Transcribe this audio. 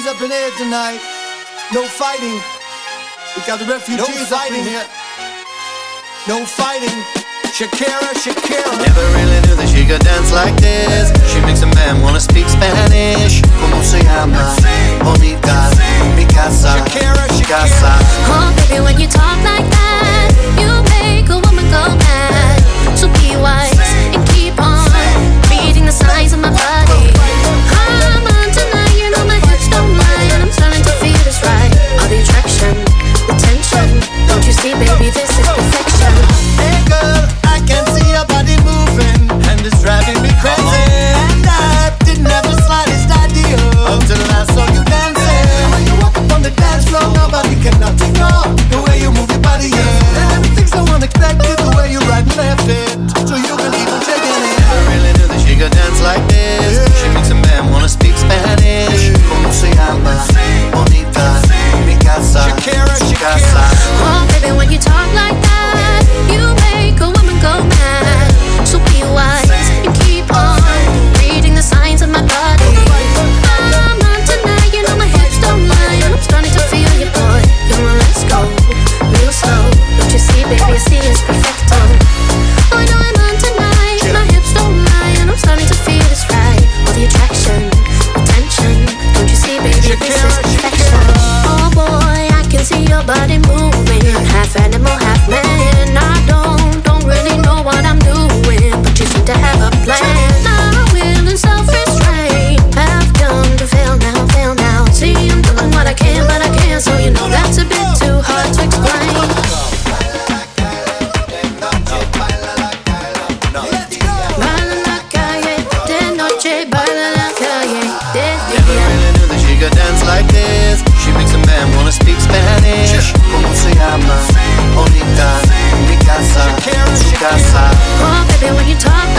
up in here tonight. No fighting. We got the refugees up in here. No fighting. Shakira, Shakira. Never really knew that she could dance like this. She makes a man wanna speak Spanish. ¿Cómo se llama? Bonita, mi casa, Shakira, mi casa. Oh baby, when you talk like that, you make a woman go mad. So be wise and keep on reading the signs of my body. I'm on tonight, you know my hips don't lie, and I'm starting to feel this right. All the attraction, the tension. Don't you see, baby, this is perfection. Hey girl, I can see your body moving, and it's driving me crazy. And I didn't have the slightest idea until I saw you dancing. When you walk up on the dance floor, nobody cannot ignore the way you move your body, yeah. And everything's so unexpected, the way you right and left it, so you can even check it in. I really knew that she could dance like this. She makes a man wanna speak Spanish. ¿Cómo se llama? Bonita, mi casa, Shakira, su Shakira. casa. Oh baby, when you talk like that, you make a woman go mad. So be wise and keep on reading the signs of my body. I'm on tonight, you know my hips don't lie, and I'm starting to feel you, boy. You know, let's go real slow. Don't you see, baby, I see it's perfecto. Oh no, I'm on tonight, my hips don't lie, and I'm starting to feel this right. All the attraction, the tension. Don't you see, baby, this is perfection. Oh boy, I can see your body moving, half animal, half man. I don't really know what I'm doing, but you seem to have a plan. My will and self-restraint have come to fail now. See, I'm doing what I can, but I can't, so you know that's a bit too hard to explain. Baila la calle, de noche, baila la calle, de Never día. really knew that she could dance like this. She makes a man wanna speak Spanish. ¿Cómo se llama? Bonita, mi casa, su casa. Oh baby, when you talk